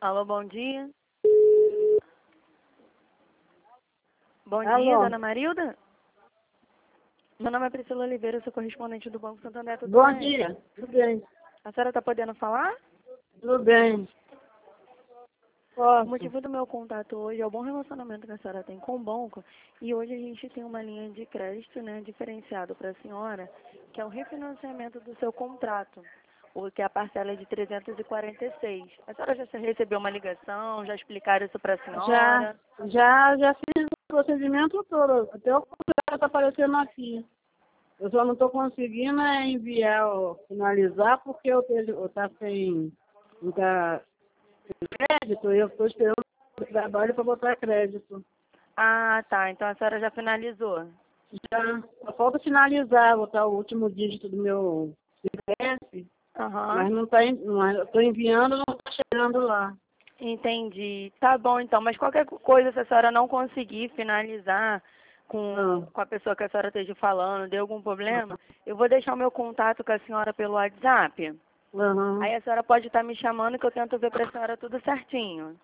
Alô, bom dia. Bom Alô. dia, dona Marilda? Meu nome é Priscila Oliveira, eu sou correspondente do Banco Santander, tudo Bom bem? dia. Tudo bem. A senhora está podendo falar? Tudo bem. O Posso? motivo do meu contato hoje é o bom relacionamento que a senhora tem com o banco e hoje a gente tem uma linha de crédito, né, diferenciado para a senhora, que é o refinanciamento do seu contrato, o que é a parcela é de 346. A senhora já recebeu uma ligação, já explicaram isso para a senhora? Já fiz o procedimento todo. Até o contrato está aparecendo aqui. Eu só não estou conseguindo enviar ou finalizar porque eu tá sem muita crédito e eu estou esperando o trabalho para botar crédito. Ah, tá, então a senhora já finalizou. Já só falta finalizar, botar o último dígito do meu CPF, Aham. mas não está, estou enviando, não está chegando lá. Entendi. Tá bom, então. Mas qualquer coisa, se a senhora não conseguir finalizar com a pessoa que a senhora esteja falando, deu algum problema, eu vou deixar o meu contato com a senhora pelo WhatsApp. Uhum. Aí a senhora pode estar me chamando que eu tento ver pra senhora tudo certinho.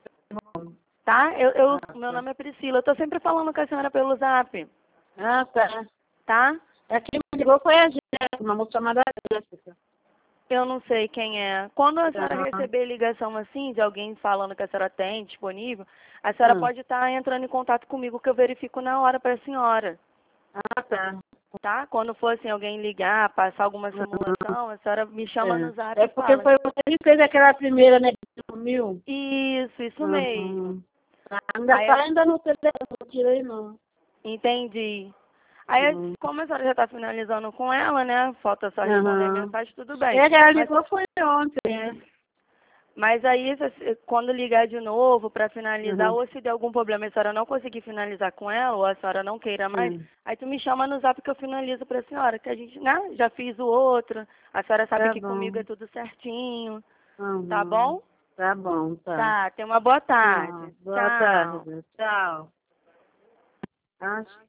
Tá? Meu nome é Priscila. Eu tô sempre falando com a senhora pelo Zap. Ah, tá. Tá? Quem me ligou foi a Jéssica, uma moça chamada Jéssica. Eu não sei quem é. Quando a senhora Tá. receber ligação assim, de alguém falando que a senhora tem disponível, a senhora Hum. pode estar entrando em contato comigo que eu verifico na hora para a senhora. Ah, tá. Tá? Quando for assim, alguém ligar, passar alguma simulação, a senhora me chama no Zap É e porque fala. foi você que fez aquela primeira, né, que sumiu. Isso mesmo. Tá. Aí, Ainda não telefone, não tirei não. entendi. Aí, Uhum. como a senhora já está finalizando com ela, né? Falta só responder a Uhum. mensagem, tudo bem. É que ela Mas ligou foi ontem, né? Mas aí, quando ligar de novo para finalizar, Uhum. ou se der algum problema e a senhora não conseguir finalizar com ela, ou a senhora não queira mais, Uhum. aí tu me chama no Zap que eu finalizo para a senhora, que a gente, né, já fiz o outro, a senhora sabe Tá que comigo bom. é tudo certinho, tá Uhum. bom? Tá bom, tá. Tá, tenha uma boa Ah, tarde. boa Tchau. tarde. Tchau. Acho